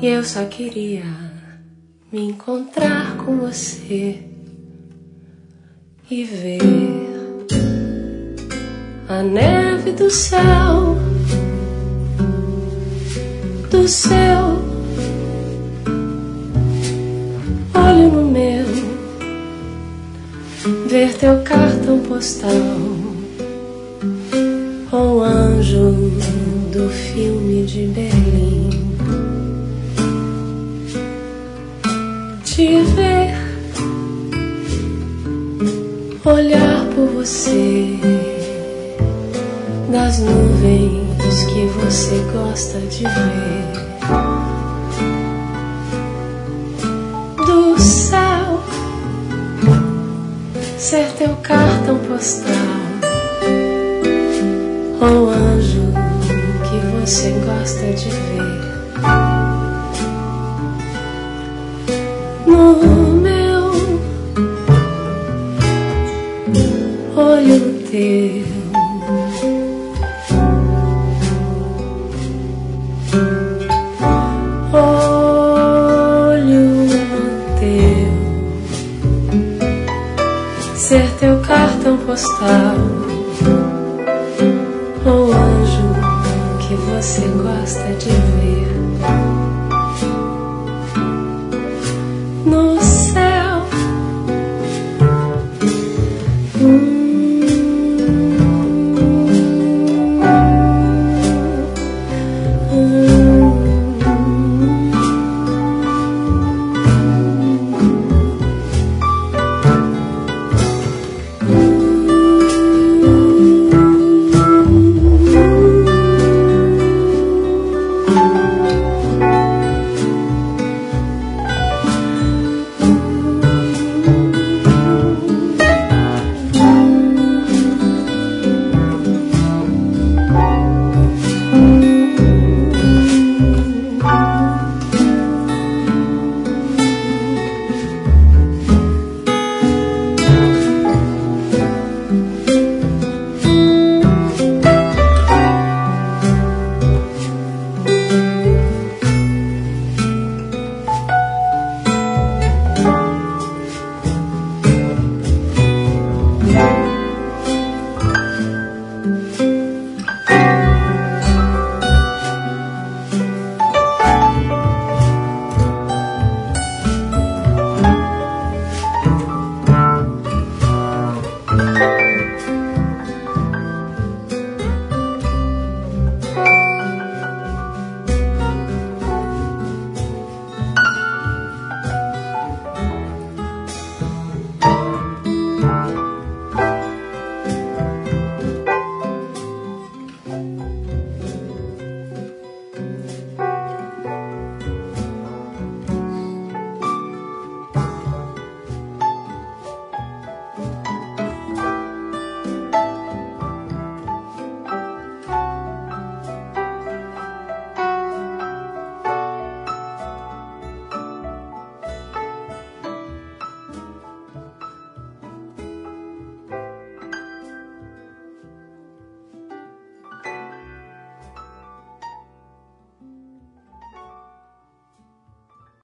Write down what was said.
E eu só queria me encontrar com você e ver a neve do céu, do seu olho no meu, ver teu cartão postal ou o anjo do filme de Berlim, te ver, olhar por você, das nuvens que você gosta de ver, do céu, ser teu cartão postal ou anjo que você gosta de ver. No meu olho teu, olho teu, ser teu cartão postal ou anjo que você gosta de ver.